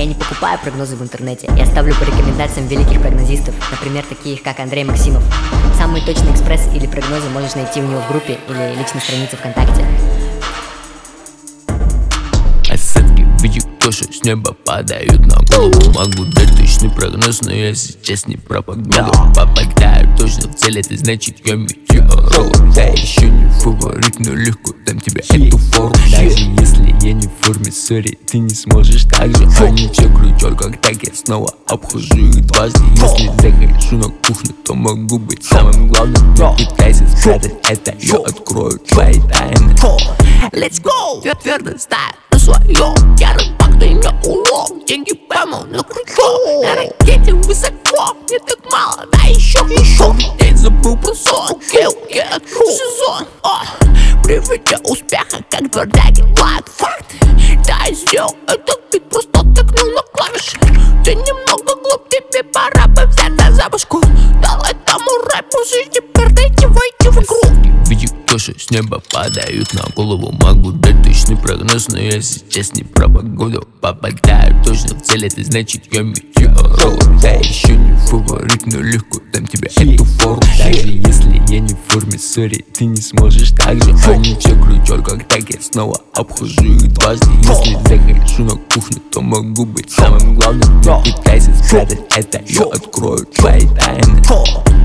Я не покупаю прогнозы в интернете, я ставлю по рекомендациям великих прогнозистов, например, таких как Андрей Максимов. Самый точный экспресс или прогнозы можешь найти у него в группе или личной странице ВКонтакте. Осадки в виде кошек с неба падают на голову. Могу дать точный прогноз, но я сейчас не про погоду. Попадаю точно в цель, это значит я метеоролог. Да, еще не фаворит, но легко дам тебе эту фору. Даже если я не в форме, сори, ты не сможешь так же. Они все крутят, как так я снова обхожу их дважды. Если захожу на кухню, то могу быть самым главным. Не пытайся спрятать это, я открою твои тайны. Let's go! Я твердо стою на своем. Я рыбак, ты не улов. Деньги пойму на крючок. На ракете высоко. Мне так мало, да еще. День забыл про сон. Окей, открыл сезон. Приведя успеха, как твердяги лают факты. Да, я сделал это, ты просто тыкнул на клавиши. Ты немного глуп, тебе пора бы взяться за башку. Дал этому рэпу жизнь, теперь дайте войти в игру. Види кошек с неба падают на голову. Могу дать точный прогноз, но я сейчас не про погоду. Попадаю точно в цель, это значит я метеоролог. Да, еще не фаворит, но легко дам тебе эту фору. Даже если я не в форме, сори, ты не сможешь так же. Они все крутят, как так я снова обхожу их дважды. Если захожу на кухню, то могу быть самым главным. Не пытайся спрятать это, я открою твои тайны.